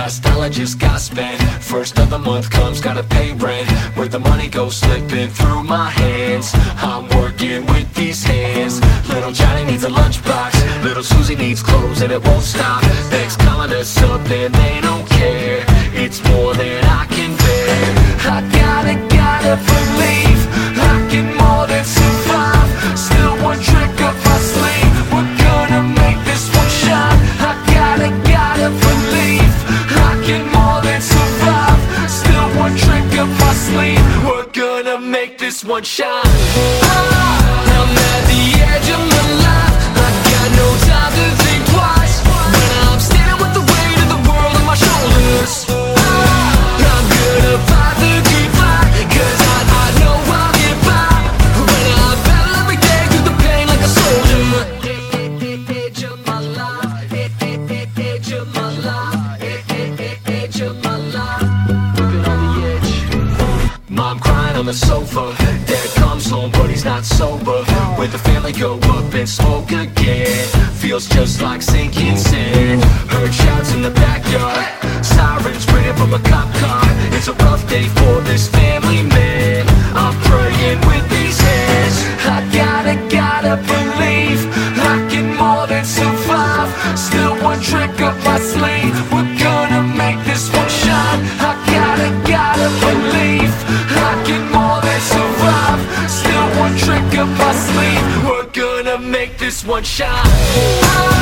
last dollar just got spent. First of the month comes, gotta pay rent. Where the money goes slipping through my hands. I'm working with these hands. Little Johnny needs a lunchbox. Little Susie needs clothes and it won't stop. Thanks calling us up and they don't care. It's more than I can bear. I gotta believe I can more than survive. Still one trick up my sleeve. We're gonna make this one shine. I gotta believe I can more than survive. Still one trick up my sleeve. We're gonna make this one shine. I'm at the edge of my life. I got no time to think twice. When I'm standing with the weight of the world on my shoulders, I'm gonna fight the good fight, 'cause I know I'll get by. When I battle every day through the pain like a soldier. Edge of my life, edge of my life, edge of my life. Living on the edge. Mom crying on the sofa. Dad comes home but he's not sober. With the family go up and smoke again. Feels just like sinking sand. Heard shouts in the backyard. Sirens ringing from a cop car. It's a rough day for this family, man. I'm praying with these hands. I gotta believe I can more than survive. Still one trick up my sleeve. We're gonna make this one shine. I gotta believe I can more than survive. Still one trick up my sleeve. We're gonna make this one shine.